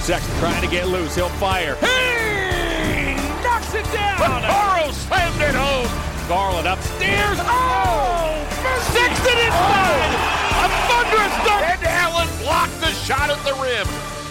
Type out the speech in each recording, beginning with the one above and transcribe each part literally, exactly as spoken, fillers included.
Sexton trying to get loose. He'll fire. He knocks it down. Morrow slammed it home. Garland upstairs. Oh! Sexton inside. A thunderous dunk. And Allen blocked the shot at the rim.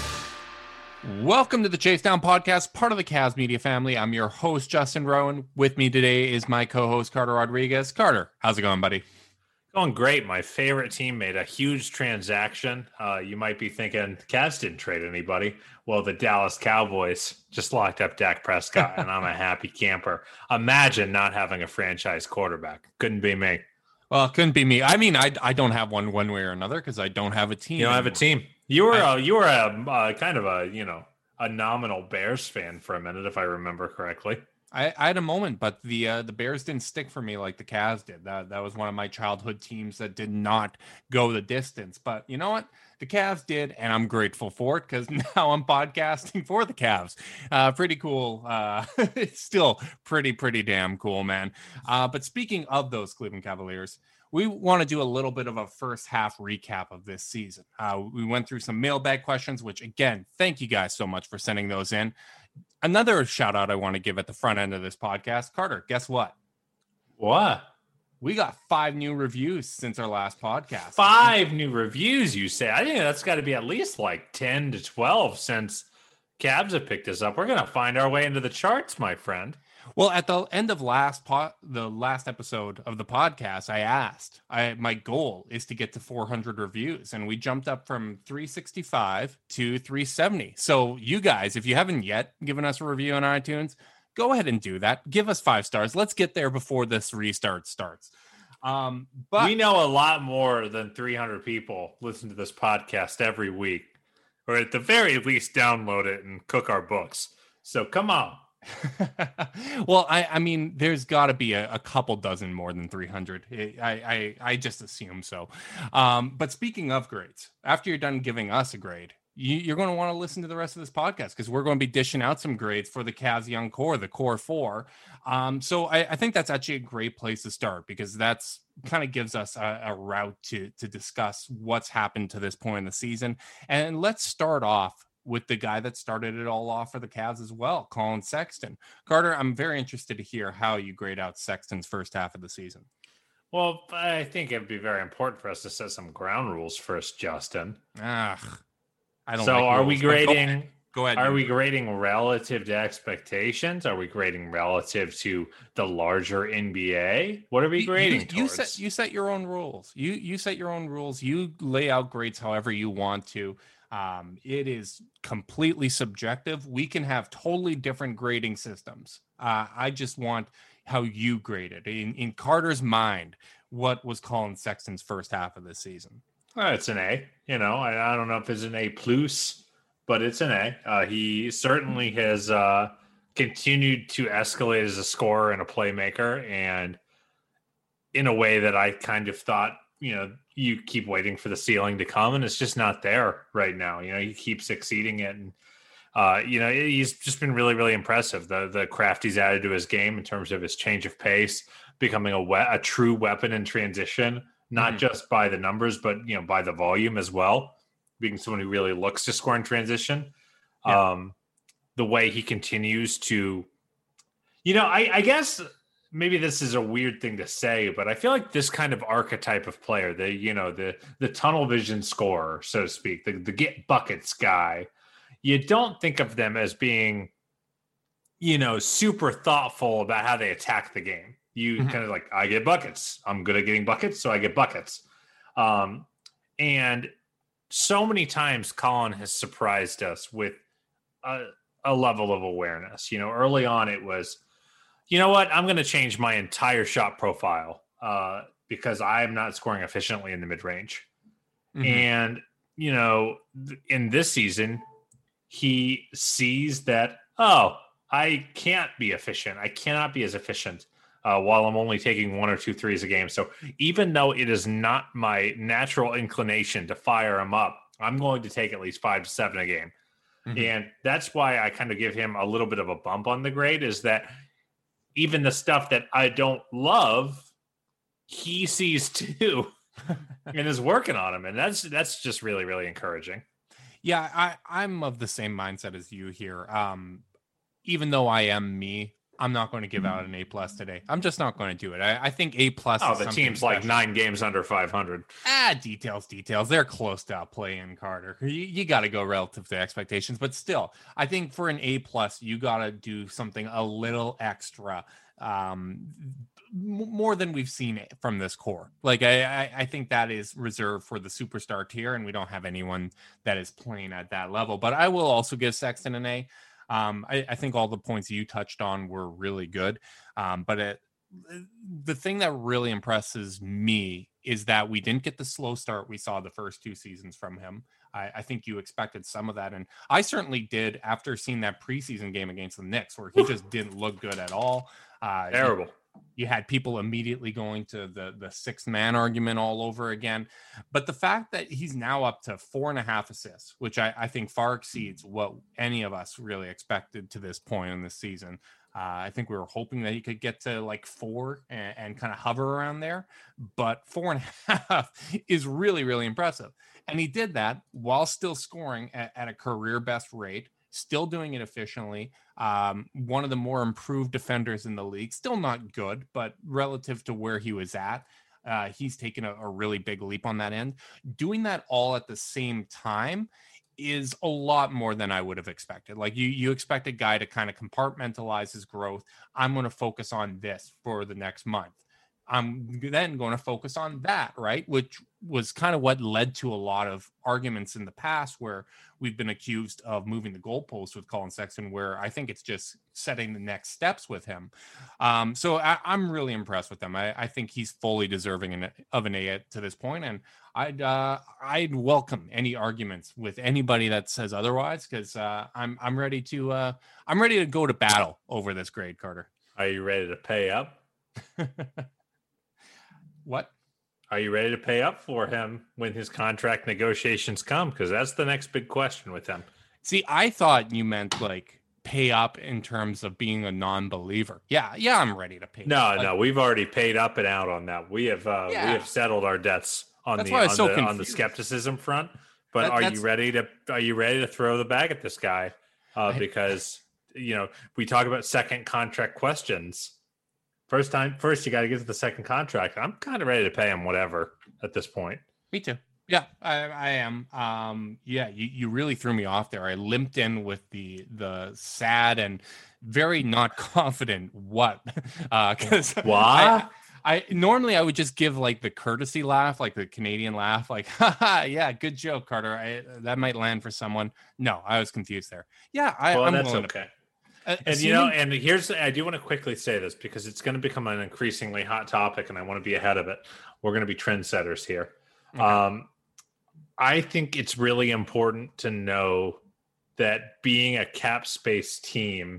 Welcome to the Chase Down Podcast, part of the Cavs Media family. I'm your host, Justin Rowan. With me today is my co-host, Carter Rodriguez. Carter, how's it going, buddy? Going great. My favorite team made a huge transaction. Uh, you might be thinking, the Cavs didn't trade anybody. Well, the Dallas Cowboys just locked up Dak Prescott, and I'm a happy camper. Imagine not having a franchise quarterback. Couldn't be me. Well, it couldn't be me. I mean, I, I don't have one one way or another because I don't have a team. You don't anymore. have a team. You were I, a, you were a uh, kind of a, you know, a nominal Bears fan for a minute, if I remember correctly. I, I had a moment, but the uh, the Bears didn't stick for me like the Cavs did. That that was one of my childhood teams that did not go the distance. But you know what? The Cavs did, and I'm grateful for it because now I'm podcasting for the Cavs. Uh, pretty cool. Uh, it's still pretty, pretty damn cool, man. Uh, but speaking of those Cleveland Cavaliers, we want to do a little bit of a first half recap of this season. Uh, we went through some mailbag questions, which, again, thank you guys so much for sending those in. Another shout out I want to give at the front end of this podcast. Carter, guess what? What? We got five new reviews since our last podcast. Five new reviews, you say? I think that's got to be at least like ten to twelve since Cavs have picked us up. We're going to find our way into the charts, my friend. Well, at the end of last po- the last episode of the podcast, I asked, I my goal is to get to four hundred reviews, and we jumped up from three sixty-five to three seventy. So you guys, if you haven't yet given us a review on iTunes, go ahead and do that. Give us five stars. Let's get there before this restart starts. Um, but we know a lot more than three hundred people listen to this podcast every week, or at the very least download it and cook our books. So come on. Well, I, I mean, there's got to be a, a couple dozen more than three hundred. I, I, I just assume so. Um, but speaking of grades, after you're done giving us a grade, you, you're going to want to listen to the rest of this podcast because we're going to be dishing out some grades for the Cavs young core, the core four. Um, so I, I think that's actually a great place to start because that's kind of gives us a, a route to to discuss what's happened to this point in the season. And let's start off with the guy that started it all off for the Cavs as well, Collin Sexton. Carter, I'm very interested to hear how you grade out Sexton's first half of the season. Well, I think it'd be very important for us to set some ground rules first, Justin. Ah, I don't. So, like are rules, we go grading? ahead. Go ahead. Are we grading relative to expectations? Are we grading relative to the larger N B A? What are we grading you, you, you towards? set you set your own rules. You you set your own rules. You lay out grades however you want to. Um, it is completely subjective. We can have totally different grading systems. Uh, I just want how you grade it. In, in Carter's mind, what was Collin Sexton's first half of this season? Uh, it's an A. You know, I, I don't know if it's an A plus, but it's an A. Uh, he certainly has uh, continued to escalate as a scorer and a playmaker, and in a way that I kind of thought, you know, you keep waiting for the ceiling to come, and it's just not there right now. You know, he keeps exceeding it, and uh, you know, he's just been really, really impressive. The the craft he's added to his game in terms of his change of pace, becoming a we- a true weapon in transition, not mm-hmm. just by the numbers, but you know, by the volume as well. Being someone who really looks to score in transition, yeah. um, the way he continues to, you know, I, I guess. Maybe this is a weird thing to say, but I feel like this kind of archetype of player, the, you know, the, the tunnel vision scorer, so to speak, the, the get buckets guy, you don't think of them as being, you know, super thoughtful about how they attack the game. You mm-hmm. kind of like, I get buckets. I'm good at getting buckets, so I get buckets. Um, and so many times Collin has surprised us with a, a level of awareness. You know, early on it was, you know what? I'm going to change my entire shot profile uh, because I'm not scoring efficiently in the mid-range. Mm-hmm. And, you know, th- in this season, he sees that, oh, I can't be efficient. I cannot be as efficient uh, while I'm only taking one or two threes a game. So even though it is not my natural inclination to fire him up, I'm going to take at least five to seven a game. Mm-hmm. And that's why I kind of give him a little bit of a bump on the grade is that even the stuff that I don't love, he sees too and is working on him. And that's, that's just really, really encouraging. Yeah, I, I'm of the same mindset as you here. Um, even though I am me, I'm not going to give out an A plus today. I'm just not going to do it. I, I think A plus. Oh, is the something team's special. like nine games under five hundred. Ah, details, details. They're close to play-in, Carter. You, you got to go relative to expectations, but still, I think for an A plus, you got to do something a little extra, um, more than we've seen from this core. Like I, I, I think that is reserved for the superstar tier, and we don't have anyone that is playing at that level. But I will also give Sexton an A. Um, I, I think all the points you touched on were really good. Um, but it, the thing that really impresses me is that we didn't get the slow start we saw the first two seasons from him. I, I think you expected some of that. And I certainly did after seeing that preseason game against the Knicks where he just didn't look good at all. Uh, Terrible. He, You had people immediately going to the, the sixth man argument all over again. But the fact that he's now up to four and a half assists, which I, I think far exceeds what any of us really expected to this point in this season. Uh, I think we were hoping that he could get to like four and, and kind of hover around there. But four and a half is really, really impressive. And he did that while still scoring at, at a career best rate. Still doing it efficiently. Um, one of the more improved defenders in the league. Still not good, but relative to where he was at, uh, he's taken a, a really big leap on that end. Doing that all at the same time is a lot more than I would have expected. Like you, you expect a guy to kind of compartmentalize his growth. I'm going to focus on this for the next month. I'm then going to focus on that, right? Which was kind of what led to a lot of arguments in the past where we've been accused of moving the goalposts with Colin Sexton, where I think it's just setting the next steps with him. Um, so I, I'm really impressed with him. I, I think he's fully deserving in, of an A to this point, and I'd uh, I'd welcome any arguments with anybody that says otherwise, because uh, I'm I'm ready to uh, I'm ready to go to battle over this grade, Carter. Are you ready to pay up? What? Are you ready to pay up for him when his contract negotiations come? Because that's the next big question with him. See, I thought you meant like pay up in terms of being a non-believer. Yeah, yeah, I'm ready to pay. No, like, no, we've already paid up and out on that. We have uh, Yeah. we have settled our debts on That's the why I was on so the, on the confused. skepticism front. But That- are that's- you ready to are you ready to throw the bag at this guy? Uh, I- because you know we talk about second contract questions. First time, first you got to get to the second contract. I'm kind of ready to pay him whatever at this point. Me too. Yeah, I, I am. Um, yeah, you, you really threw me off there. I limped in with the the sad and very not confident what because What? I, I normally I would just give like the courtesy laugh, like the Canadian laugh, like haha, yeah, good joke, Carter. I, that might land for someone. No, I was confused there. Yeah, I, Well, I'm that's willing okay. to. Uh, And you know, assuming- and here's I do want to quickly say this because it's going to become an increasingly hot topic, and I want to be ahead of it. We're going to be trendsetters here. Okay. Um, I think it's really important to know that being a cap space team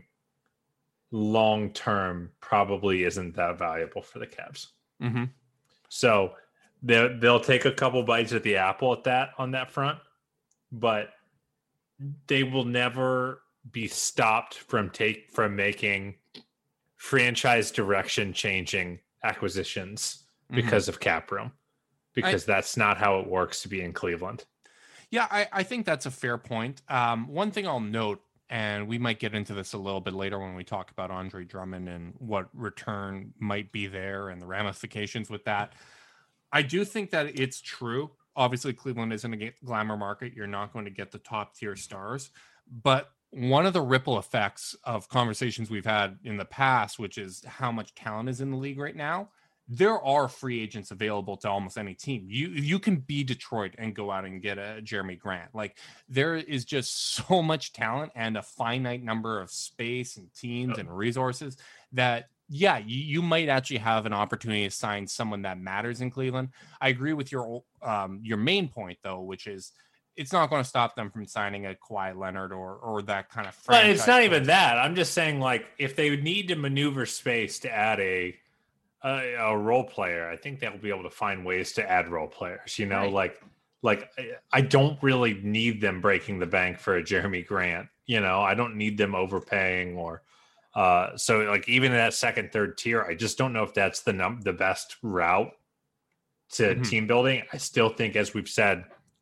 long term probably isn't that valuable for the Cavs. Mhm. So they'll they'll take a couple bites at the apple at that on that front, but they will never be stopped from take from making franchise direction changing acquisitions because of cap room, because that's not how it works to be in Cleveland. Yeah, I, I think that's a fair point. Um, one thing I'll note, and we might get into this a little bit later when we talk about Andre Drummond and what return might be there and the ramifications with that. I do think that it's true. Obviously, Cleveland isn't a glamour market. You're not going to get the top tier stars. But one of the ripple effects of conversations we've had in the past, which is how much talent is in the league right now, there are free agents available to almost any team. You you can be Detroit and go out and get a Jeremy Grant. Like there is just so much talent and a finite number of space and teams and resources that, yeah, you, you might actually have an opportunity to sign someone that matters in Cleveland. I agree with your um, your main point, though, which is it's not going to stop them from signing a Kawhi Leonard or or that kind of But it's franchise not even player. that. I'm just saying, like, if they would need to maneuver space to add a a, a role player, I think they'll be able to find ways to add role players. You know, Right. like like I- I don't really need them breaking the bank for a Jeremy Grant. You know, I don't need them overpaying or uh, so like even in that second, third tier, I just don't know if that's the num the best route to Mhm. team building. I still think, as we've said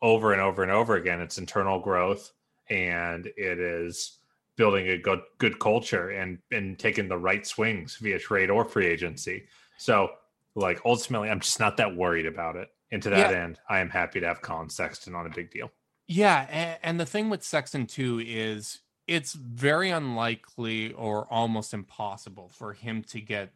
over and over and over again. It's internal growth, and it is building a good good culture and and taking the right swings via trade or free agency. So, like, ultimately, I'm just not that worried about it. And to that yeah. end, I am happy to have Colin Sexton on a big deal. Yeah, and, and the thing with Sexton too is it's very unlikely or almost impossible for him to get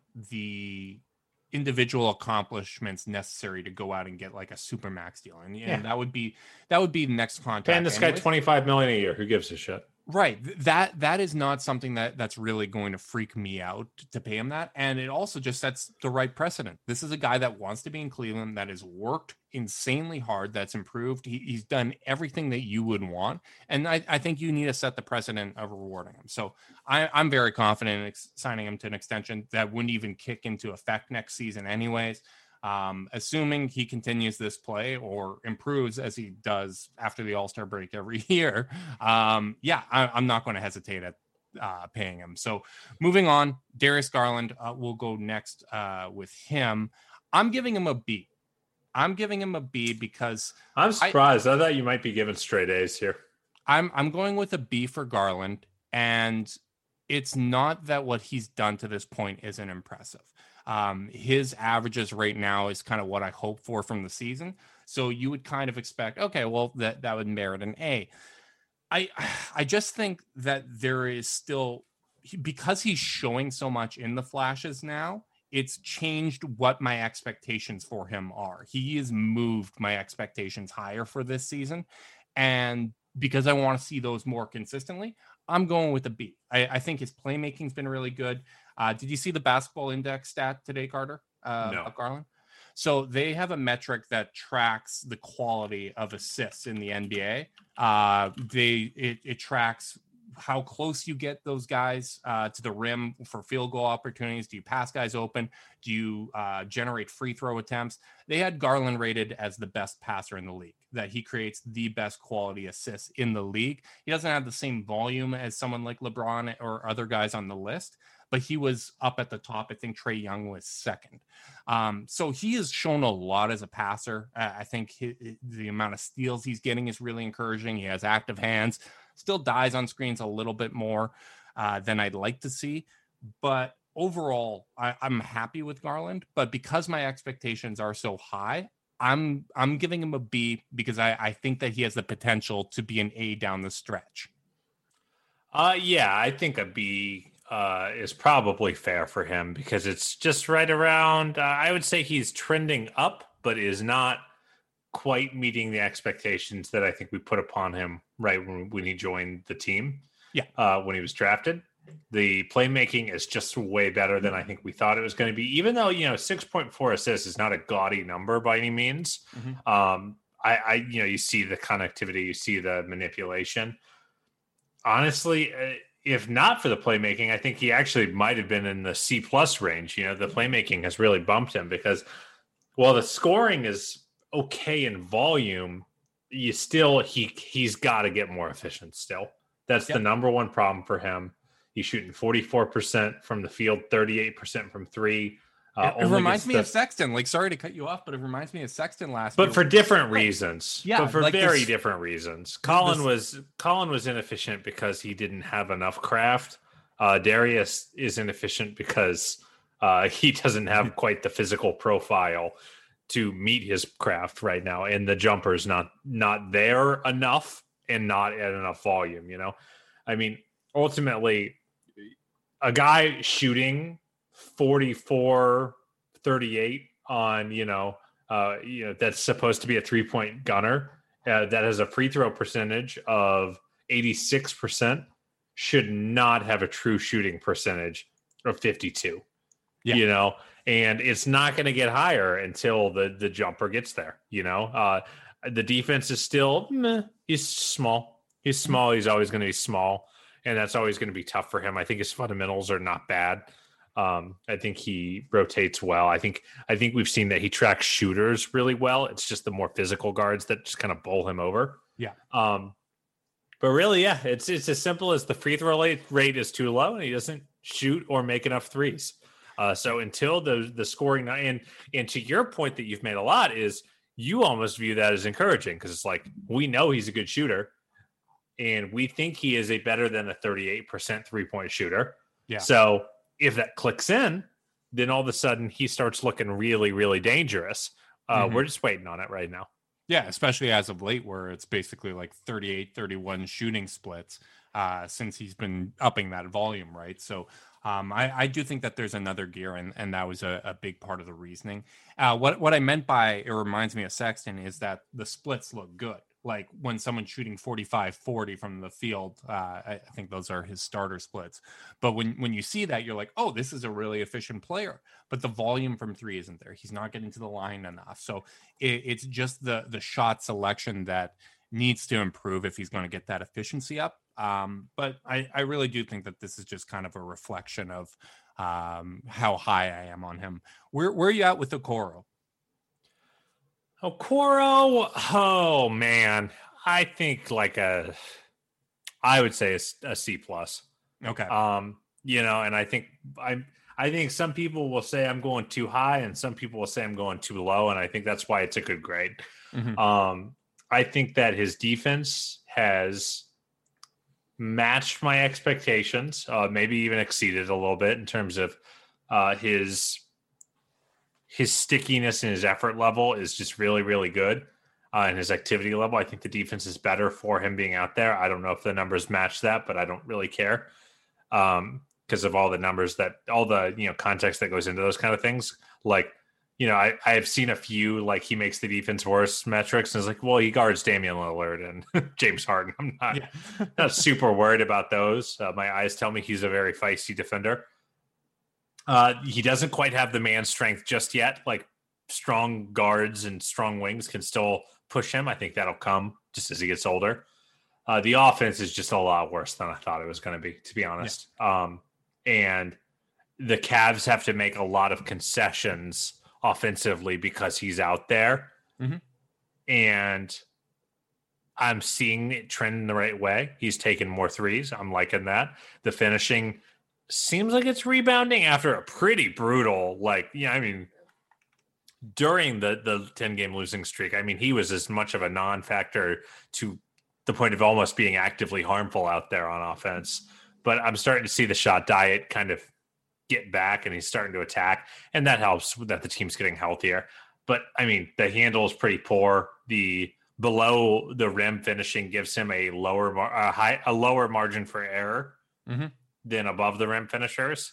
the individual accomplishments necessary to go out and get like a super max deal, and, and yeah. that would be that would be next contract. Paying this anyways. guy twenty-five million a year. Who gives a shit? Right. That that is not something that that's really going to freak me out to pay him that. And it also just sets the right precedent. This is a guy that wants to be in Cleveland, that has worked insanely hard, that's improved. He, he's done everything that you would want. And I, I think you need to set the precedent of rewarding him. So I, I'm very confident in ex- signing him to an extension that wouldn't even kick into effect next season anyways. Um, assuming he continues this play or improves as he does after the All-Star break every year. Um, yeah, I, I'm not going to hesitate at uh, paying him. So moving on, Darius Garland, uh, we'll go next uh, with him. I'm giving him a B. I'm giving him a B because I'm surprised. I, I thought you might be giving straight A's here. I'm I'm going with a B for Garland, and it's not that what he's done to this point isn't impressive. Um, his averages right now is kind of what I hope for from the season. So you would kind of expect, okay, well, that, that would merit an A. I, I just think that there is still, because he's showing so much in the flashes now, it's changed what my expectations for him are. He has moved my expectations higher for this season. And because I want to see those more consistently, I'm going with a B. I, I think his playmaking's been really good. Uh, did you see the basketball index stat today, Carter? Uh, no. Of Garland? So they have a metric that tracks the quality of assists in the N B A. Uh, they it, it tracks how close you get those guys uh, to the rim for field goal opportunities. Do you pass guys open? Do you uh, generate free throw attempts? They had Garland rated as the best passer in the league, that he creates the best quality assists in the league. He doesn't have the same volume as someone like LeBron or other guys on the list, but he was up at the top. I think Trae Young was second. Um, so he has shown a lot as a passer. Uh, I think he, the amount of steals he's getting is really encouraging. He has active hands, still dies on screens a little bit more uh, than I'd like to see. But overall, I, I'm happy with Garland. But because my expectations are so high, I'm I'm giving him a B because I, I think that he has the potential to be an A down the stretch. Uh, yeah, I think a B uh, is probably fair for him because it's just right around. Uh, I would say he's trending up, but is not quite meeting the expectations that I think we put upon him right when, when he joined the team. Yeah, uh, when he was drafted. The playmaking is just way better than I think we thought it was going to be, even though, you know, six point four assists is not a gaudy number by any means. Mm-hmm. Um, I, I, you know, you see the connectivity, you see the manipulation. Honestly, if not for the playmaking, I think he actually might have been in the C plus range. You know, the playmaking has really bumped him because while the scoring is okay in volume, you still, he, he's got to get more efficient still. That's yep. the number one problem for him. He's shooting forty-four percent from the field, thirty-eight percent from three. Uh, it, it reminds me the, of Sexton. Like, sorry to cut you off, but it reminds me of Sexton last but year. But for different reasons. Yeah. But for like very this, different reasons. Colin this, was Colin was inefficient because he didn't have enough craft. Uh, Darius is inefficient because uh, he doesn't have quite the physical profile to meet his craft right now. And the jumper's not not there enough and not at enough volume, you know? I mean, ultimately, a guy shooting forty-four thirty-eight on, you know, uh, you know, that's supposed to be a three-point gunner uh, that has a free throw percentage of eighty-six percent should not have a true shooting percentage of fifty-two, yeah. you know, and it's not going to get higher until the, the jumper gets there, you know. Uh, the defense is still, meh, he's small. He's small. He's always going to be small. And that's always going to be tough for him. I think his fundamentals are not bad. Um, I think he rotates well. I think I think we've seen that he tracks shooters really well. It's just the more physical guards that just kind of bowl him over. Yeah. Um, but really, yeah, it's it's as simple as the free throw rate is too low, and he doesn't shoot or make enough threes. Uh, so until the the scoring and and to your point that you've made a lot is you almost view that as encouraging because it's like we know he's a good shooter and we think he is a better than a thirty-eight percent three-point shooter. Yeah. So if that clicks in, then all of a sudden he starts looking really, really dangerous. Uh, Mhm. We're just waiting on it right now. Yeah, especially as of late where it's basically like thirty-eight, thirty-one shooting splits uh, since he's been upping that volume, right? So um, I, I do think that there's another gear, and, and that was a, a big part of the reasoning. Uh, what, what I meant by it reminds me of Sexton is that the splits look good. Like when someone's shooting forty-five forty from the field, uh, I, I think those are his starter splits. But when, when you see that, you're like, oh, this is a really efficient player. But the volume from three isn't there. He's not getting to the line enough. So it, it's just the the shot selection that needs to improve if he's going to get that efficiency up. Um, but I, I really do think that this is just kind of a reflection of um, how high I am on him. Where, where are you at with Okoro? Okoro, oh man, I think like a, I would say a, a C plus. Okay. Um, you know, and I think I, I think some people will say I'm going too high, and some people will say I'm going too low, and I think that's why it's a good grade. Mm-hmm. Um, I think that his defense has matched my expectations, uh, maybe even exceeded a little bit in terms of uh, his. His stickiness and his effort level is just really, really good. Uh, and his activity level, I think the defense is better for him being out there. I don't know if the numbers match that, but I don't really care um, because of all the numbers that, all the, you know, context that goes into those kind of things. Like, you know, I, I have seen a few, like he makes the defense worse metrics. And it's like, well, he guards Damian Lillard and James Harden. I'm not, Yeah. not super worried about those. Uh, my eyes tell me he's a very feisty defender. Uh, he doesn't quite have the man strength just yet. Like strong guards and strong wings can still push him. I think that'll come just as he gets older. Uh, the offense is just a lot worse than I thought it was going to be, to be honest. Yeah. Um, and the Cavs have to make a lot of concessions offensively because he's out there. Mm-hmm. And I'm seeing it trend in the right way. He's taken more threes. I'm liking that. The finishing seems like it's rebounding after a pretty brutal, like, yeah, I mean, during the the ten game losing streak, I mean, he was as much of a non-factor to the point of almost being actively harmful out there on offense. But I'm starting to see the shot diet kind of get back, and he's starting to attack, and that helps that the team's getting healthier. But I mean, the handle is pretty poor. The below the rim finishing gives him a lower, a high, a lower margin for error. Mm-hmm. Than above the rim finishers.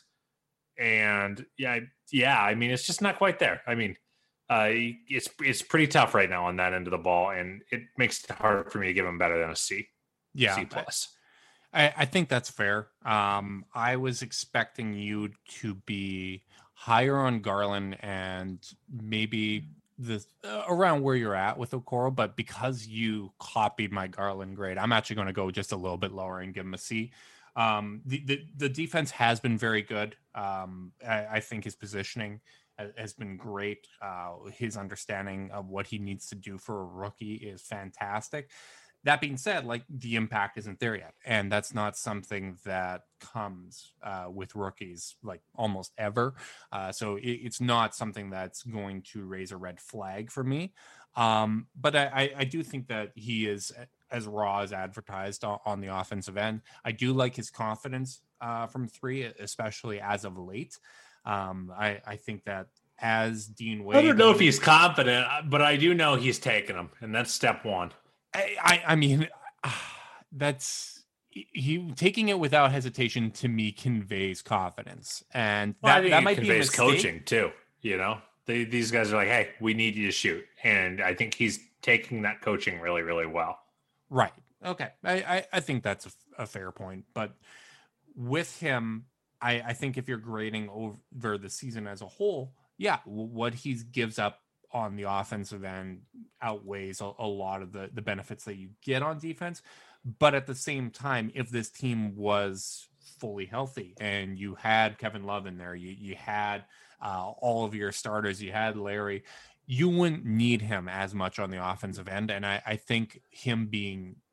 And yeah, yeah, I mean, it's just not quite there. I mean, uh, it's it's pretty tough right now on that end of the ball, and it makes it hard for me to give him better than a C. Yeah, C plus. I, I think that's fair. Um, I was expecting you to be higher on Garland and maybe the uh, around where you're at with Okoro, but because you copied my Garland grade, I'm actually going to go just a little bit lower and give him a C. Um, the, the, the defense has been very good. Um, I, I think his positioning has been great. Uh, his understanding of what he needs to do for a rookie is fantastic. That being said, like the impact isn't there yet. And that's not something that comes uh, with rookies like almost ever. Uh, so it, it's not something that's going to raise a red flag for me. Um, but I, I, I do think that he is as raw as advertised on, on the offensive end. I do like his confidence uh, from three, especially as of late. Um, I, I think that as Dean Wade, I don't know if he's confident, but I do know he's taking them, and that's step one. I, I, I mean, that's he taking it without hesitation to me conveys confidence, and that, well, I think that it might be a conveys mistake. coaching too. You know, they, these guys are like, "Hey, we need you to shoot," and I think he's taking that coaching really, really well. Right. Okay. I, I, I think that's a, a fair point. But with him, I, I think if you're grading over the season as a whole, yeah, what he gives up on the offensive end outweighs a, a lot of the, the benefits that you get on defense. But at the same time, if this team was fully healthy and you had Kevin Love in there, you, you had uh, all of your starters, you had Larry, you wouldn't need him as much on the offensive end. And I, I think him being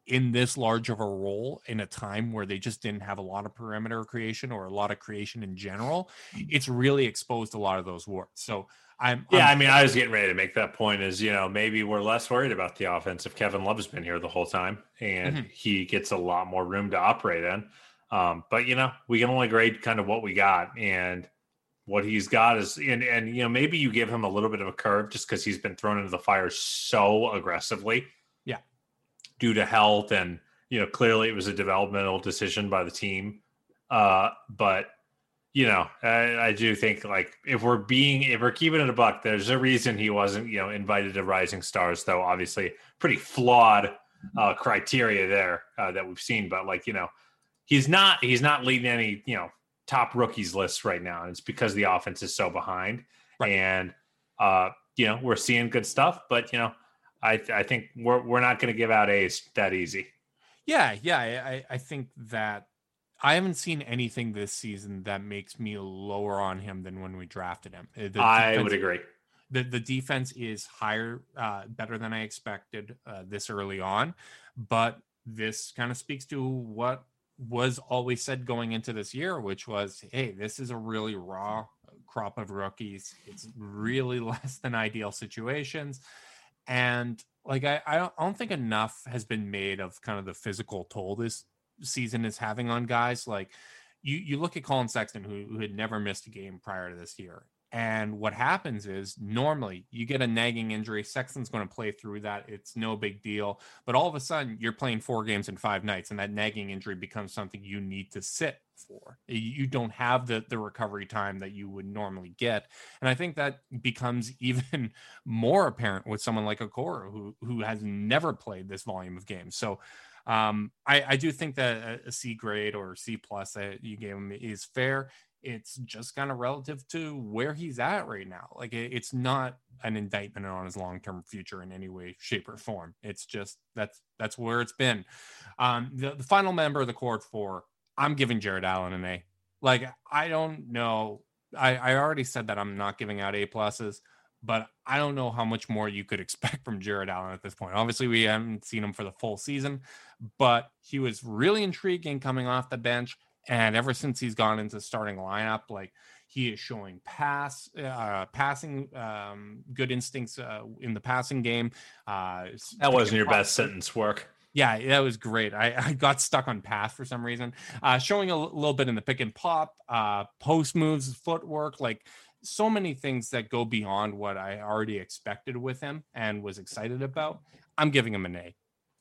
in this large of a role in a time where they just didn't have a lot of perimeter creation or a lot of creation in general, it's really exposed a lot of those warts. So I'm yeah. I'm, I mean, I was getting ready to make that point. Is you know maybe we're less worried about the offense if Kevin Love's been here the whole time and Mhm. he gets a lot more room to operate in. Um, but you know we can only grade kind of what we got, and what he's got is and and you know maybe you give him a little bit of a curve just because he's been thrown into the fire so aggressively. Yeah. Due to health, and you know clearly it was a developmental decision by the team, uh but you know I, I do think like if we're being if we're keeping it a buck, there's a reason he wasn't you know invited to Rising Stars, though obviously pretty flawed uh criteria there uh, that we've seen, but like you know he's not he's not leading any you know top rookies lists right now, and it's because the offense is so behind. Right. And uh you know we're seeing good stuff, but you know I, I think we're we're not going to give out A's that easy. Yeah, yeah. I, I think that I haven't seen anything this season that makes me lower on him than when we drafted him. The I defense, would agree. The, the defense is higher, uh, better than I expected uh, this early on. But this kind of speaks to what was always said going into this year, which was, hey, this is a really raw crop of rookies. It's really less than ideal situations. And like, I, I don't, I don't think enough has been made of kind of the physical toll this season is having on guys. Like you, you look at Colin Sexton, who, who had never missed a game prior to this year. And what happens is normally you get a nagging injury. Sexton's going to play through that. It's no big deal. But all of a sudden you're playing four games in five nights, and that nagging injury becomes something you need to sit for. You don't have the, the recovery time that you would normally get. And I think that becomes even more apparent with someone like Okoro, who, who has never played this volume of games. So um, I, I do think that a C grade or C plus that you gave him is fair. It's just kind of relative to where he's at right now. Like it, it's not an indictment on his long-term future in any way, shape, or form. It's just that's that's where it's been. Um, the, the final member of the court for, I'm giving Jared Allen an A. Like I don't know. I, I already said that I'm not giving out A pluses, but I don't know how much more you could expect from Jared Allen at this point. Obviously, we haven't seen him for the full season, but he was really intriguing coming off the bench. And ever since he's gone into starting lineup, like he is showing pass, uh, passing, um, good instincts uh, in the passing game. Uh, that wasn't your best sentence work. Yeah, that was great. I, I got stuck on pass for some reason. Uh, showing a l- little bit in the pick and pop, uh, post moves, footwork, like so many things that go beyond what I already expected with him and was excited about. I'm giving him an A.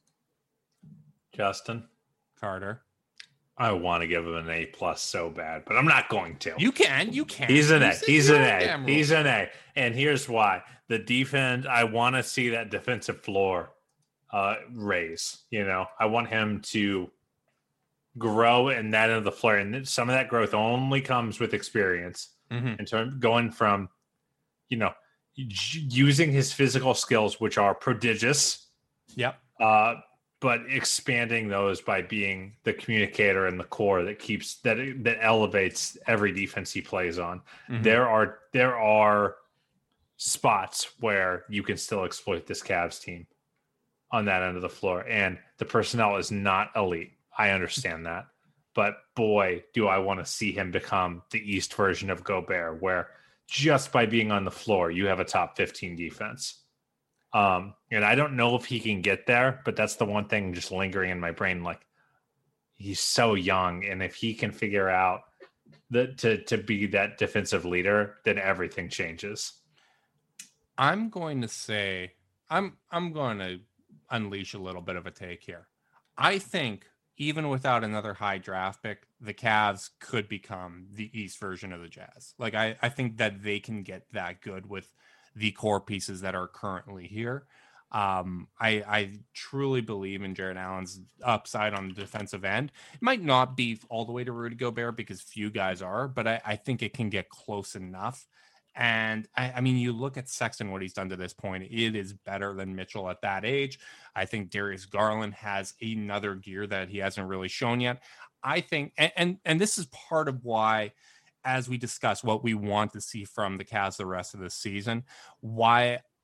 Justin Carter. I want to give him an A plus so bad, but I'm not going to. You can, you can. He's an A. He's an A. He's an A. And here's why. The defense, I want to see that defensive floor uh, raise. You know, I want him to grow in that end of the floor. And some of that growth only comes with experience. Mm-hmm. In terms going from, you know, using his physical skills, which are prodigious. Yep. Uh, but expanding those by being the communicator and the core that keeps that that elevates every defense he plays on. Mm-hmm. There are there are spots where you can still exploit this Cavs team on that end of the floor, and the personnel is not elite. I understand that, but boy, do I want to see him become the East version of Gobert, where just by being on the floor, you have a top fifteen defense. Um, and I don't know if he can get there, but that's the one thing just lingering in my brain. Like he's so young, and if he can figure out that to to be that defensive leader, then everything changes. I'm going to say I'm I'm going to unleash a little bit of a take here. I think even without another high draft pick, the Cavs could become the East version of the Jazz. Like I, I think that they can get that good with the core pieces that are currently here. Um, I, I truly believe in Jared Allen's upside on the defensive end. It might not be all the way to Rudy Gobert because few guys are, but I, I think it can get close enough. And I, I mean, you look at Sexton, what he's done to this point, it is better than Mitchell at that age. I think Darius Garland has another gear that he hasn't really shown yet. I think, and, and, and this is part of why, as we discuss what we want to see from the Cavs the rest of the season, why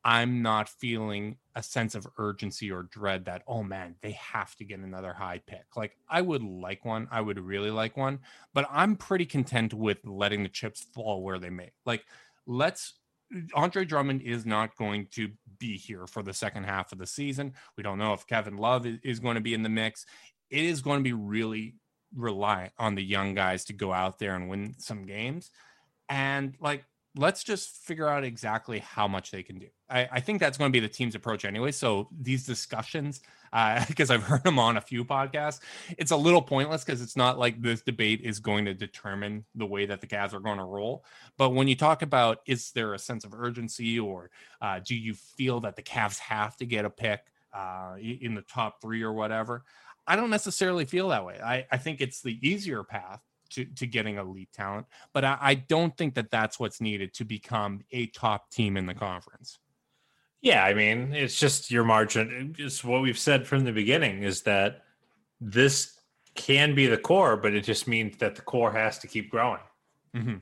I'm not feeling a sense of urgency or dread that, oh man, they have to get another high pick. Like, I would like one. I would really like one, but I'm pretty content with letting the chips fall where they may. Like, let's, Andre Drummond is not going to be here for the second half of the season. We don't know if Kevin Love is, is going to be in the mix. It is going to be really reliant on the young guys to go out there and win some games. And like, let's just figure out exactly how much they can do. I, I think that's going to be the team's approach anyway. So these discussions, uh, because I've heard them on a few podcasts, it's a little pointless because it's not like this debate is going to determine the way that the Cavs are going to roll. But when you talk about, is there a sense of urgency, or uh, do you feel that the Cavs have to get a pick uh, in the top three or whatever? I don't necessarily feel that way. I, I think it's the easier path To, to getting elite talent, but I, I don't think that that's what's needed to become a top team in the conference. Yeah, I mean, it's just your margin. It's what we've said from the beginning is that this can be the core, but it just means that the core has to keep growing. Mm-hmm.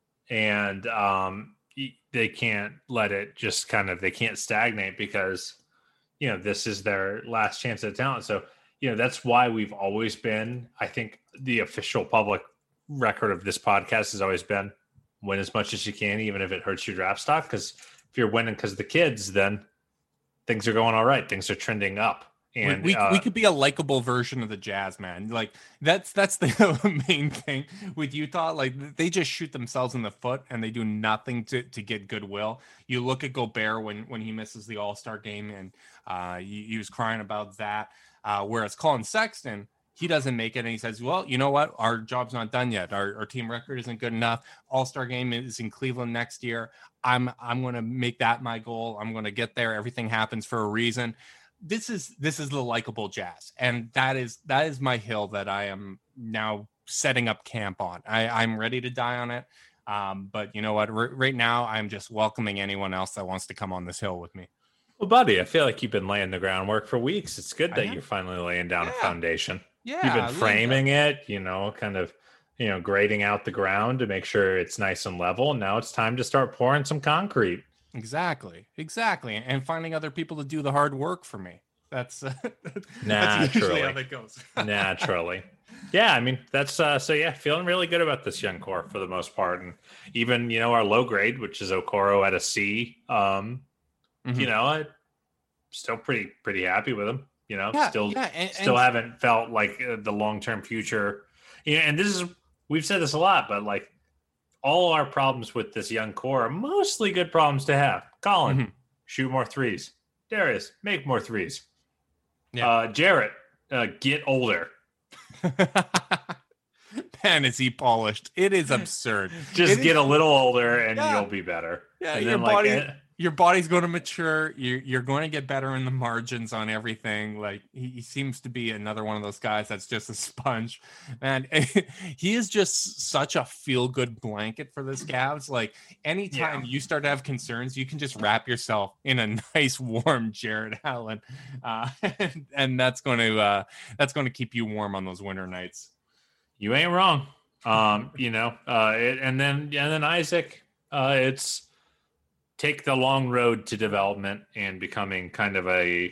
And um, they can't let it just kind of, they can't stagnate because, you know, this is their last chance at talent. So, you know, that's why we've always been, I think the official public record of this podcast has always been win as much as you can, even if it hurts your draft stock. Because if you're winning because of the kids, then things are going all right. Things are trending up. And we, we, uh, we could be a likable version of the Jazz, man. Like that's that's the main thing with Utah. Like they just shoot themselves in the foot and they do nothing to, to get goodwill. You look at Gobert when when he misses the All-Star game, and uh, he, he was crying about that. Uh, whereas Colin Sexton, he doesn't make it, and he says, well, you know what? Our job's not done yet. Our, our team record isn't good enough. All-Star game is in Cleveland next year. I'm I'm going to make that my goal. I'm going to get there. Everything happens for a reason. This is this is the likable Jazz, and that is that is my hill that I am now setting up camp on. I, I'm ready to die on it, um, but you know what? R- right now, I'm just welcoming anyone else that wants to come on this hill with me. Well, buddy, I feel like you've been laying the groundwork for weeks. It's good that you're finally laying down yeah. a foundation. Yeah, you've been framing it, you know, kind of, you know, grading out the ground to make sure it's nice and level. And now it's time to start pouring some concrete. Exactly, exactly, and finding other people to do the hard work for me. That's uh, naturally that's usually how that goes. Naturally, yeah. I mean, that's uh, so. Yeah, feeling really good about this young core for the most part, and even you know our low grade, which is Okoro at a C. Um, mm-hmm. You know, I still pretty pretty happy with him. You know, yeah, still yeah, and, still and, haven't felt like uh, the long term future. You know, and this is we've said this a lot, but like. All our problems with this young core are mostly good problems to have. Colin, mm-hmm. shoot more threes. Darius, make more threes. Yeah. Uh, Jarrett, uh, get older. Man, is he polished. It is absurd. Just it get is... a little older and yeah. you'll be better. Yeah, and your then, body... Like, your body's going to mature. You're, you're going to get better in the margins on everything. Like he, he seems to be another one of those guys that's just a sponge, man. He is just such a feel good blanket for this Cavs. Like anytime yeah. you start to have concerns, you can just wrap yourself in a nice warm Jarrett Allen. Uh, and, and that's going to, uh, that's going to keep you warm on those winter nights. You ain't wrong. Um, you know, uh, it, and then, and then Isaac, uh, it's, take the long road to development and becoming kind of a,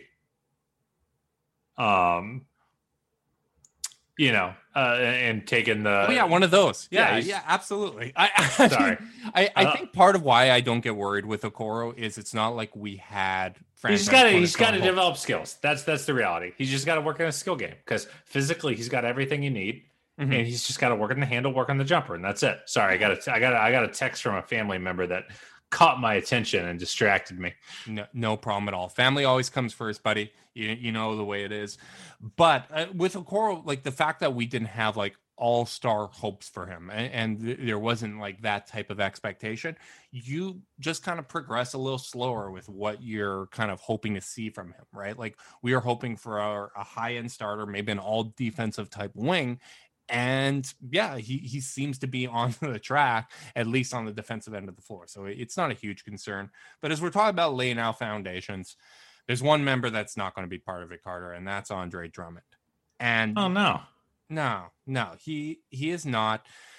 um, you know, uh, and taking the. Oh yeah, one of those. Yeah, yeah, yeah, absolutely. I, I sorry. I, I uh, think part of why I don't get worried with Okoro is it's not like we had. He's got to. He's got to develop skills. That's that's the reality. He's just got to work on his skill game because physically he's got everything you need. Mm-hmm. And he's just got to work on the handle, work on the jumper, and that's it. Sorry, I got a, I got, a, I got a text from a family member that caught my attention and distracted me. No, no problem at all. Family always comes first, buddy. You, you know the way it is. But uh, with Okoro, like the fact that we didn't have like all-star hopes for him and, and th- there wasn't like that type of expectation, you just kind of progress a little slower with what you're kind of hoping to see from him, right? Like we are hoping for a, a high-end starter, maybe an all-defensive type wing. And yeah, he, he seems to be on the track, at least on the defensive end of the floor. So it's not a huge concern. But as we're talking about laying out foundations, there's one member that's not going to be part of it, Carter, and that's Andre Drummond. And oh no, no, no, he he is not.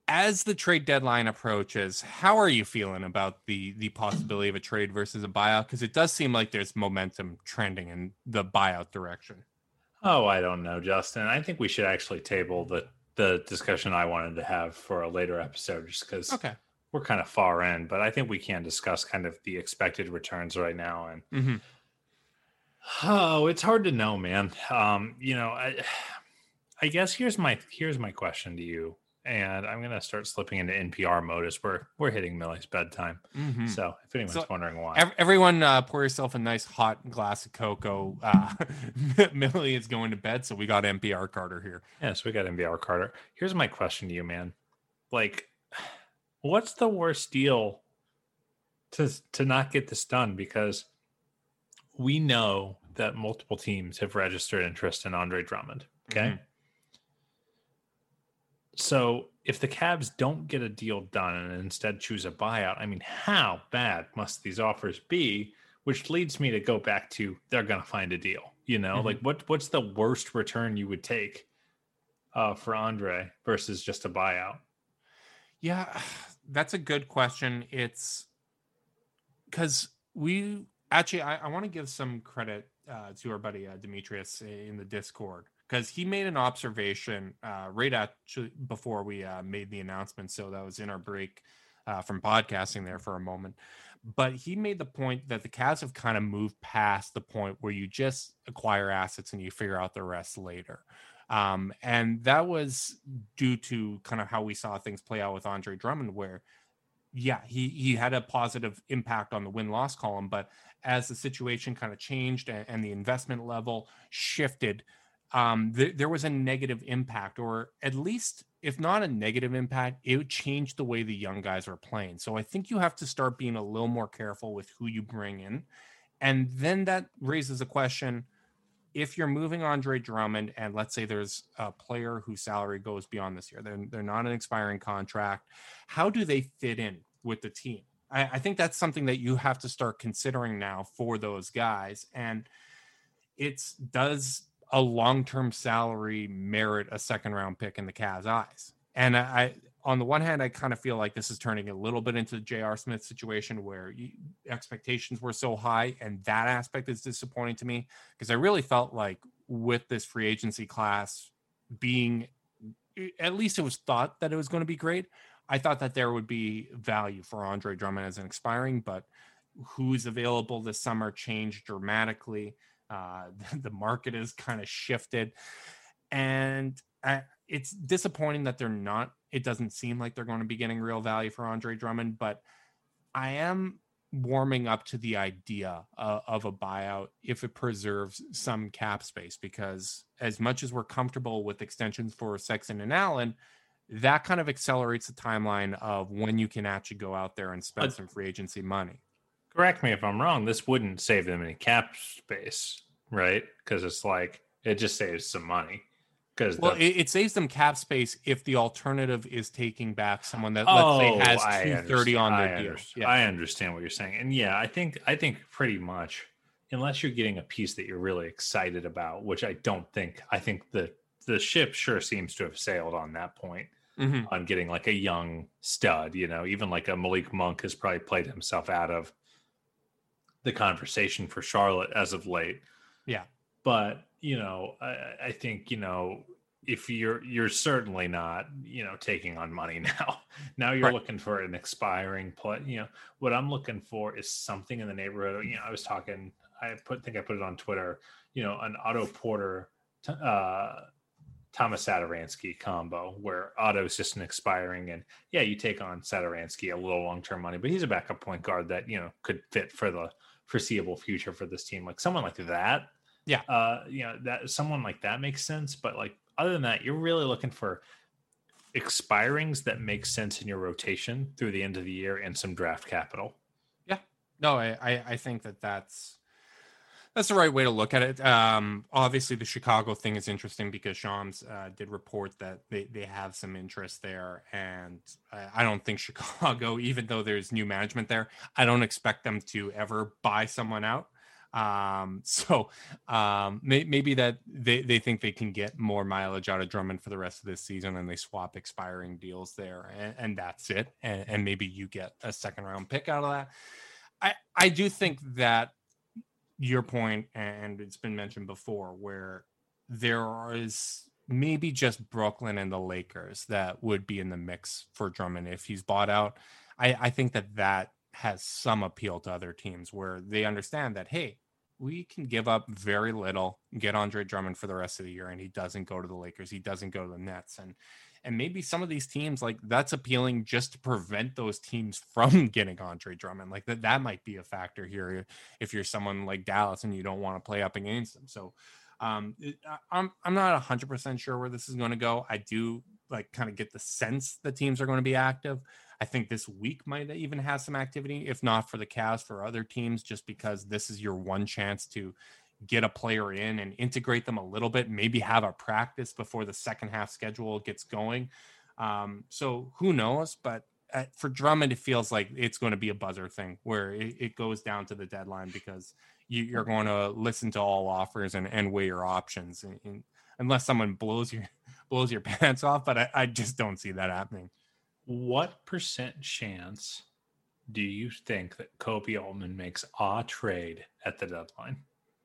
As the trade deadline approaches, how are you feeling about the the possibility of a trade versus a buyout? Because it does seem like there's momentum trending in the buyout direction. Oh, I don't know, Justin. I think we should actually table the the discussion I wanted to have for a later episode, just because Okay. we're kind of far in. But I think we can discuss kind of the expected returns right now. And Mm-hmm. oh, it's hard to know, man. Um, you know, I I guess here's my here's my question to you. And I'm gonna start slipping into N P R mode as we're we're hitting Millie's bedtime. Mm-hmm. So if anyone's So, wondering why, ev- everyone uh, pour yourself a nice hot glass of cocoa. Uh, Millie is going to bed, so we got N P R Carter here. yeah, so we got N P R Carter. Here's my question to you, man. Like, what's the worst deal to to not get this done? Because we know that multiple teams have registered interest in Andre Drummond. Okay. Mhm. So if the Cavs don't get a deal done and instead choose a buyout, I mean, how bad must these offers be? Which leads me to go back to they're going to find a deal. You know, Mhm. like what what's the worst return you would take uh, for Andre versus just a buyout? Yeah, that's a good question. It's because we actually, I, I want to give some credit uh, to our buddy uh, Demetrius in the Discord, because he made an observation uh, right actually before we uh, made the announcement. So that was in our break uh, from podcasting there for a moment. But he made the point that the Cavs have kind of moved past the point where you just acquire assets and you figure out the rest later. Um, and that was due to kind of how we saw things play out with Andre Drummond, where, yeah, he, he had a positive impact on the win-loss column, but as the situation kind of changed and, and the investment level shifted, um, th- there was a negative impact, or at least if not a negative impact, it would change the way the young guys are playing. So I think you have to start being a little more careful with who you bring in. And then that raises a question. If you're moving Andre Drummond, and let's say there's a player whose salary goes beyond this year, they're, they're not an expiring contract, how do they fit in with the team? I, I think that's something that you have to start considering now for those guys. And it's, does a long-term salary merit a second round pick in the Cavs' eyes? And I, on the one hand, I kind of feel like this is turning a little bit into the J R Smith situation, where you, expectations were so high, and that aspect is disappointing to me, because I really felt like with this free agency class being, at least it was thought that it was going to be great. I thought that there would be value for Andre Drummond as an expiring, but who's available this summer changed dramatically. Uh, the, the market has kind of shifted, and I, it's disappointing that they're not, it doesn't seem like they're going to be getting real value for Andre Drummond, but I am warming up to the idea uh, of a buyout if it preserves some cap space, because as much as we're comfortable with extensions for Sexton and Allen, that kind of accelerates the timeline of when you can actually go out there and spend some free agency money. Correct me if I'm wrong. This wouldn't save them any cap space, right? Because it's like it just saves some money. Because well, it, it saves them cap space if the alternative is taking back someone that, oh, let's say, has I two thirty on their I deal. Understand. Yeah. I understand what you're saying, and yeah, I think I think pretty much, unless you're getting a piece that you're really excited about, which I don't think. I think the the ship sure seems to have sailed on that point. Mm-hmm. On getting like a young stud, you know, even like a Malik Monk has probably played himself out of the conversation for Charlotte as of late. Yeah. But, you know, I, I think, you know, if you're, you're certainly not, you know, taking on money now. Now you're right. looking for an expiring play. You know, what I'm looking for is something in the neighborhood. You know, I was talking, I put, think I put it on Twitter, you know, an Otto Porter, uh, Thomas Sadaransky combo, where Otto is just an expiring, and yeah, you take on Sadaransky a little long-term money, but he's a backup point guard that, you know, could fit for the foreseeable future for this team. Like someone like that. Yeah. Uh, you know, that someone like that makes sense. But like, other than that, you're really looking for expirings that make sense in your rotation through the end of the year and some draft capital. Yeah. No, I, I, I think that that's, That's the right way to look at it. Um, obviously, the Chicago thing is interesting because Shams uh, did report that they, they have some interest there. And I, I don't think Chicago, even though there's new management there, I don't expect them to ever buy someone out. Um, so um, may, maybe that they, they think they can get more mileage out of Drummond for the rest of this season, and they swap expiring deals there, and, and that's it. And, and maybe you get a second round pick out of that. I, I do think that your point, and it's been mentioned before, where there is maybe just Brooklyn and the Lakers that would be in the mix for Drummond if he's bought out. I, I think that that has some appeal to other teams where they understand that, hey, we can give up very little, get Andre Drummond for the rest of the year, and he doesn't go to the Lakers, he doesn't go to the Nets. And and maybe some of these teams, like, that's appealing just to prevent those teams from getting Andre Drummond. Like that, that might be a factor here if you're someone like Dallas and you don't want to play up against them. So um, it, I'm I'm not one hundred percent sure where this is going to go. I do like kind of get the sense that teams are going to be active. I think this week might even have some activity, if not for the Cavs, for other teams, just because this is your one chance to get a player in and integrate them a little bit, maybe have a practice before the second half schedule gets going. Um, so who knows? But uh, for Drummond, it feels like it's going to be a buzzer thing where it, it goes down to the deadline because you, you're going to listen to all offers and, and weigh your options, and, and unless someone blows your blows your pants off. But I, I just don't see that happening. What percent chance do you think that Kobe Altman makes a trade at the deadline?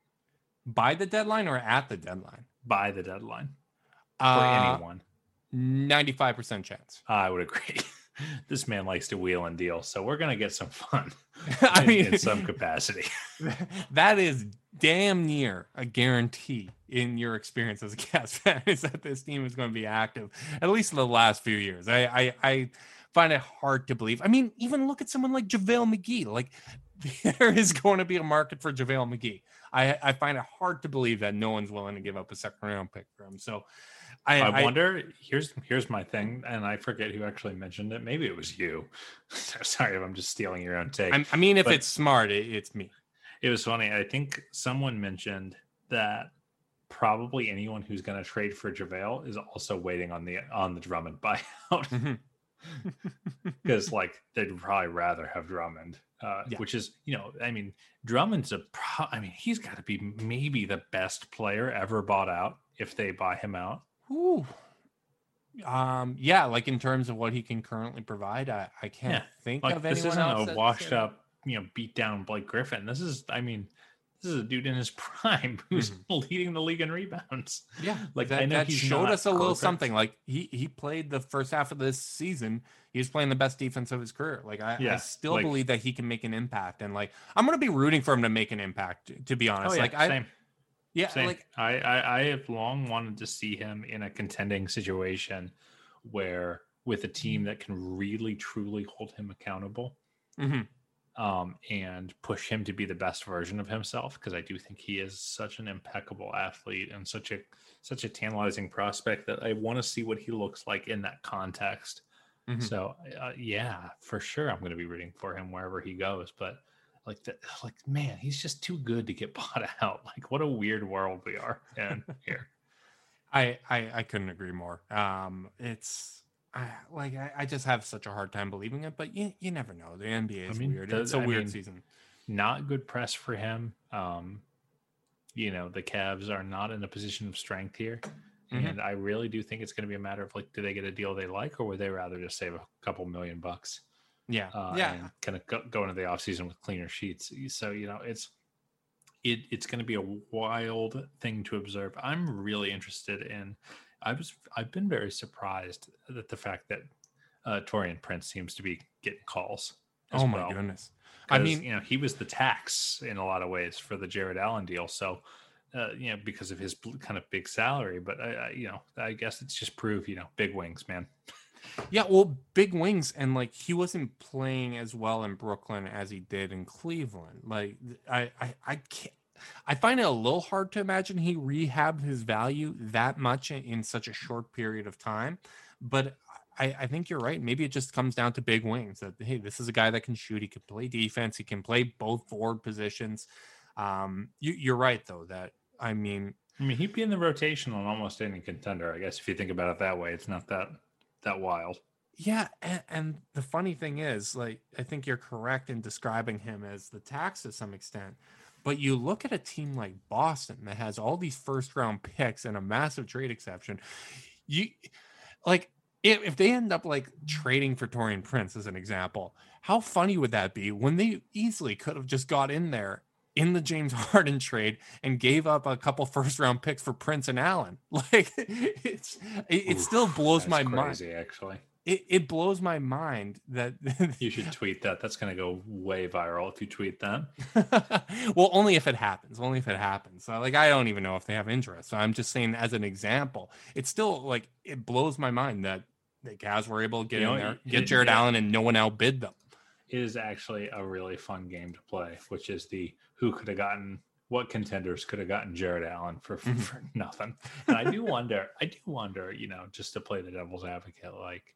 By the deadline or at the deadline? By the deadline. For uh, anyone. ninety-five percent chance. I would agree. This man likes to wheel and deal, so we're going to get some fun I in, mean, in some capacity. That is damn near a guarantee in your experience as a Cavs fan, is that this team is going to be active, at least in the last few years. I, I, I find it hard to believe. I mean, even look at someone like JaVale McGee. Like, there is going to be a market for JaVale McGee. I, I find it hard to believe that no one's willing to give up a second round pick for him. So I, I wonder, I, here's here's my thing, and I forget who actually mentioned it. Maybe it was you. Sorry if I'm just stealing your own take. I, I mean, if but it's smart, it, it's me. It was funny. I think someone mentioned that probably anyone who's going to trade for JaVale is also waiting on the on the Drummond buyout. Because like they'd probably rather have Drummond, uh, yeah. which is, you know, I mean, Drummond's a pro- I mean, he's got to be maybe the best player ever bought out if they buy him out. Ooh. Um, yeah, like in terms of what he can currently provide, I, I can't yeah. think like, of anyone this isn't else a washed up, you know, beat down Blake Griffin. This is, I mean, this is a dude in his prime who's mm-hmm. leading the league in rebounds. Yeah, like that, I know that he showed us a little something. Like he he played the first half of this season. He was playing the best defense of his career. Like I, yeah, I still like, believe that he can make an impact. And like I'm gonna be rooting for him to make an impact. To be honest, oh, yeah, like I, same. yeah, same. like I, I I have long wanted to see him in a contending situation where with a team that can really truly hold him accountable. Mm-hmm. Um, and push him to be the best version of himself, because I do think he is such an impeccable athlete and such a such a tantalizing prospect that I want to see what he looks like in that context. Mm-hmm. So uh, yeah, for sure, I'm going to be rooting for him wherever he goes. But like, the, like man, he's just too good to get bought out. Like, what a weird world we are in here. I, I I couldn't agree more. Um, it's. I, like I, I just have such a hard time believing it, but you you never know. The N B A is I mean, weird. The, it's a I weird mean, season. Not good press for him. Um, you know, the Cavs are not in a position of strength here, mm-hmm. and I really do think it's going to be a matter of like, do they get a deal they like, or would they rather just save a couple million bucks? Yeah, uh, yeah, and kind of go, go into the offseason with cleaner sheets. So you know, it's it it's going to be a wild thing to observe. I'm really interested in. I was I've been very surprised at the fact that uh, Taurean Prince seems to be getting calls. As oh my well. goodness! I mean, you know, he was the tax in a lot of ways for the Jared Allen deal. So, uh, you know, because of his kind of big salary. But I, I, you know, I guess it's just proof. You know, big wings, man. Yeah, well, big wings, and like he wasn't playing as well in Brooklyn as he did in Cleveland. Like I, I, I can't. I find it a little hard to imagine he rehabbed his value that much in, in such a short period of time. But I, I think you're right. Maybe it just comes down to big wings. That hey, this is a guy that can shoot. He can play defense. He can play both forward positions. Um, you, you're right, though. That I mean, I mean, he'd be in the rotation on almost any contender. I guess if you think about it that way, it's not that that wild. Yeah, and, and the funny thing is, like, I think you're correct in describing him as the tax to some extent. But you look at a team like Boston that has all these first round picks and a massive trade exception. You like if, if they end up like trading for Taurean Prince as an example, how funny would that be when they easily could have just got in there in the James Harden trade and gave up a couple first round picks for Prince and Allen? Like it's it, it Oof, still blows my crazy, mind. Actually, it, it blows my mind that you should tweet that. That's going to go way viral if you tweet that. Well, only if it happens. Only if it happens. So, like, I don't even know if they have interest. So I'm just saying, as an example, it's still like it blows my mind that the Cavs were able to get you know, in there, get Jared yeah. Allen, and no one outbid them. It is actually a really fun game to play, which is the who could have gotten what contenders could have gotten Jared Allen for, for, for nothing. And I do wonder, I do wonder, you know, just to play the devil's advocate, like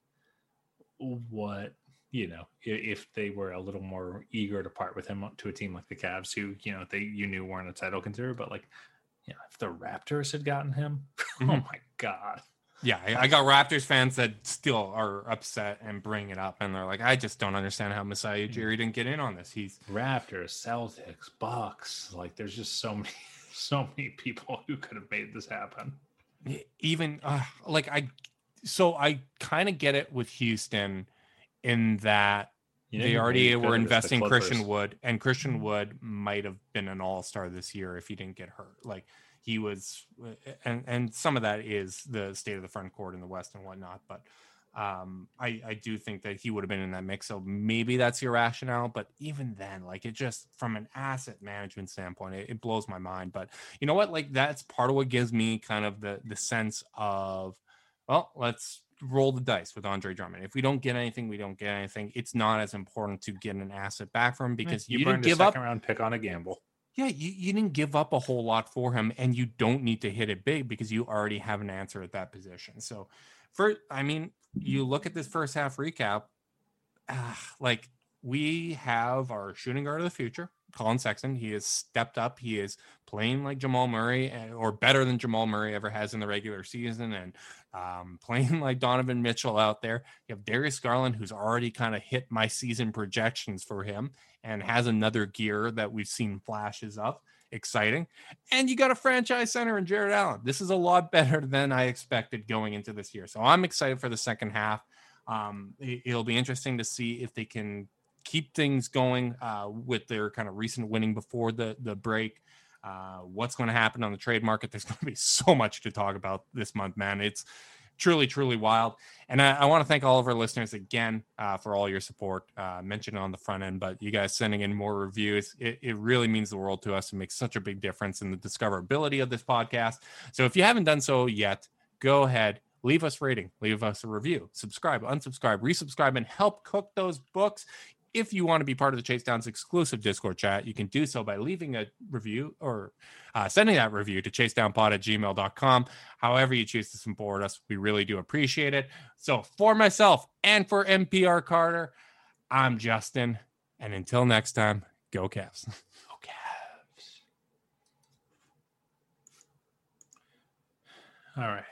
what, you know, if, if they were a little more eager to part with him to a team like the Cavs, who, you know, they you knew weren't a title contender, but like, you know, if the Raptors had gotten him, mm-hmm. oh my God. Yeah, I, I got Raptors fans that still are upset and bring it up, and they're like, "I just don't understand how Masai Ujiri didn't get in on this." He's Raptors, Celtics, Bucks. Like, there's just so many, so many people who could have made this happen. Even uh, like I, so I kind of get it with Houston in that you they already were investing Christian Wood, and Christian Wood might have been an all-star this year if he didn't get hurt. Like. He was, and and some of that is the state of the front court in the West and whatnot. But um, I I do think that he would have been in that mix. So maybe that's your rationale. But even then, like it just from an asset management standpoint, it, it blows my mind. But you know what? Like that's part of what gives me kind of the the sense of, well, let's roll the dice with Andre Drummond. If we don't get anything, we don't get anything. It's not as important to get an asset back from him because you, you didn't give a up second round pick on a gamble. Yeah, you, you didn't give up a whole lot for him, and you don't need to hit it big because you already have an answer at that position. So, for I mean, you look at this first half recap, uh, like we have our shooting guard of the future, Colin Sexton. He has stepped up. He is playing like Jamal Murray, or better than Jamal Murray ever has in the regular season, and um, playing like Donovan Mitchell out there. You have Darius Garland, who's already kind of hit my season projections for him and has another gear that we've seen flashes of. Exciting. And you got a franchise center in Jared Allen. This is a lot better than I expected going into this year. So I'm excited for the second half. Um, it, it'll be interesting to see if they can keep things going uh, with their kind of recent winning before the, the break. Uh, what's going to happen on the trade market? There's going to be so much to talk about this month, man. It's truly, truly wild. And I, I want to thank all of our listeners again uh, for all your support. Uh, mentioned on the front end, but you guys sending in more reviews, it, it really means the world to us and makes such a big difference in the discoverability of this podcast. So if you haven't done so yet, go ahead, leave us a rating, leave us a review, subscribe, unsubscribe, resubscribe, and help cook those books. If you want to be part of the Chase Downs exclusive Discord chat, you can do so by leaving a review or uh, sending that review to chasedownpod at gmail dot com. However you choose to support us, we really do appreciate it. So for myself and for N P R Carter, I'm Justin. And until next time, go Cavs. Go Cavs. All right.